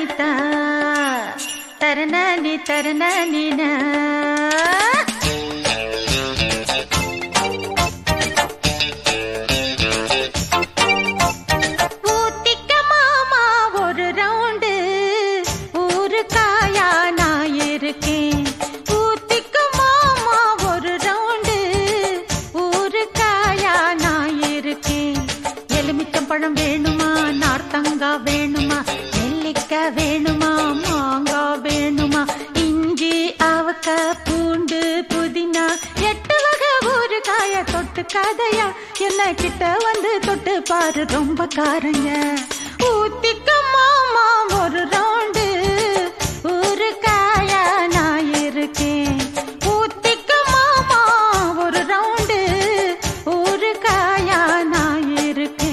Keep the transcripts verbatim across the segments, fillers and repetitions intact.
தா தரணி தரணி நா பழம் வேணுமா நார்த்தங்கா வேணுமா நெல்லிக்கா வேணுமா மாங்கா வேணுமா இஞ்சி அவக்கா பூண்டு புதினா எட்டு வகை ஒரு காய தொட்டு கதையா என்ன கிட்ட வந்து தொட்டு பாரு ரொம்ப காரங்க ஊத்திக்க மாமா ஒரு ரவுண்டு ஒரு காயா நான் இருக்கேன் ஊத்திக்க மாமா ஒரு ரவுண்டு ஒரு காயா நான் இருக்கேன்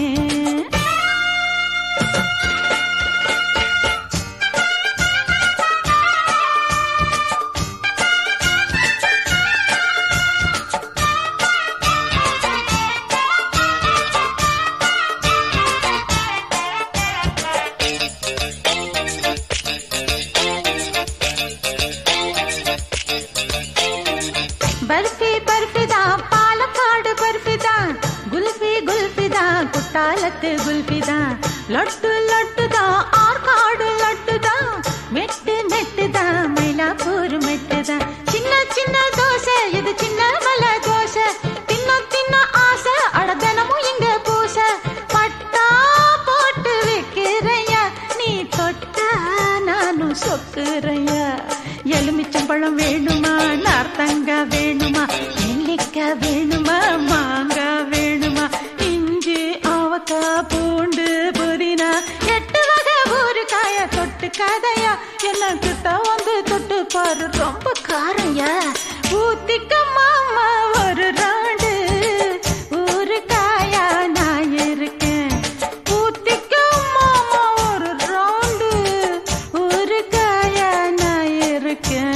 बर्फी बर्फी दा पालक्काड बर्फी दा गुल्फी गुल्फी दा कुट्टालत्तु गुल्फी दा लड्डू लड्डू दा आर्काड लड्डू दा मेट्टु मेट्टु दा मैलापूर मेट्टु दा चिन्न चिन्न दोसे इदु चिन्न बल दोसे तिन्न तिन्न आसे अड दिनमुम इंग पूस पट्टा पोट्टु विक्किरैया नी तोट्टा नानु सोक्कुरैया எலுமிச்சம்பழம் வேணுமா நார்த்தங்கா வேணுமா நெல்லிக்கா வேணுமா மாங்கா வேணுமா இஞ்சி அவக்கா பூண்டு புதினா எட்டு வகை ஒரு காய தொட்டு கதையா என்ன கிட்ட வந்து தொட்டு பாரு ரொம்ப காரையா ஊத்திக்க மாமா ஒரு ராண்டு ஒரு காயா நான் இருக்கேன் ஊத்திக்க மாமா ஒரு ராண்டு ஒரு காயா நான் இருக்கேன்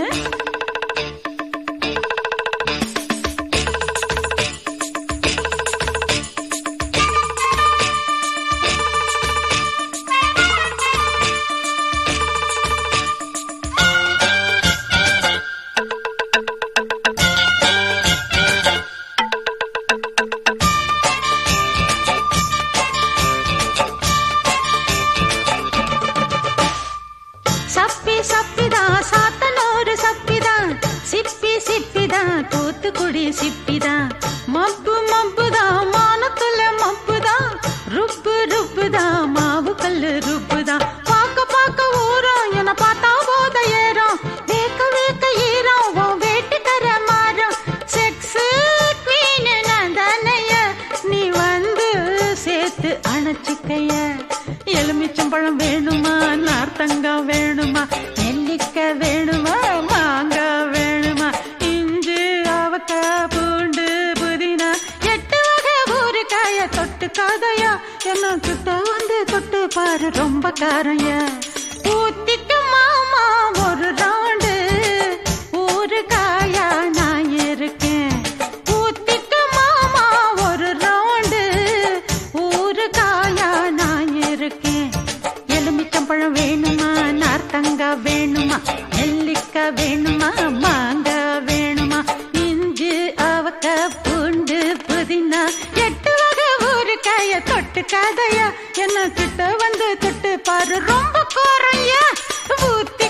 சப்பி சப்பிதா சாத்தனூறு சப்பிதா சிப்பி சிப்பிதா தூத்துக்குடி சிப்பிதா மப்பு மப்புதா மானத்துல மப்புதா ருப்பு ருப்புதா மாவு கல்லு ருப்புதா பாக்க பாக்க ஊரம் என பார்த்தா போத ஏறும் வேக்க வேக்க ஈரம் உன் வேட்டுக்கர மாறும் செக்ஸ் குவீன் நான் தானைய நீ வந்து சேர்த்து அணைச்சிக்கைய எலுமிச்சம்பழம் வேணுமா நார்த்தங்கா வேணுமா நெல்லிக்கா வேணுமா மாங்கா வேணுமா இஞ்சி அவக்கா பூண்டு புதினா எட்டு வகை ஒரு காய தொட்டு கதையா என்ன கிட்ட வந்து தொட்டு பாரு ரொம்ப காரையா ஊத்திக்க மாமா ஒரு ரவுண்டு ஒரு காயா நான் இருக்கேன் ஊத்திக்க மாமா ஒரு ரவுண்டு ஒரு காயா நான் இருக்கேன் எலுமிச்சம்பழம் வேணுமா நார்த்தங்கா வேணுமா நெல்லிக்கா வேணுமா மாங்கா வேணுமா இஞ்சி அவக்கா பூண்டு புதினா எட்டு வகை ஒரு காய தொட்டு கதையா என்ன கிட்ட வந்து தொட்டு பாரு ரொம்ப கோரையா ஊத்தி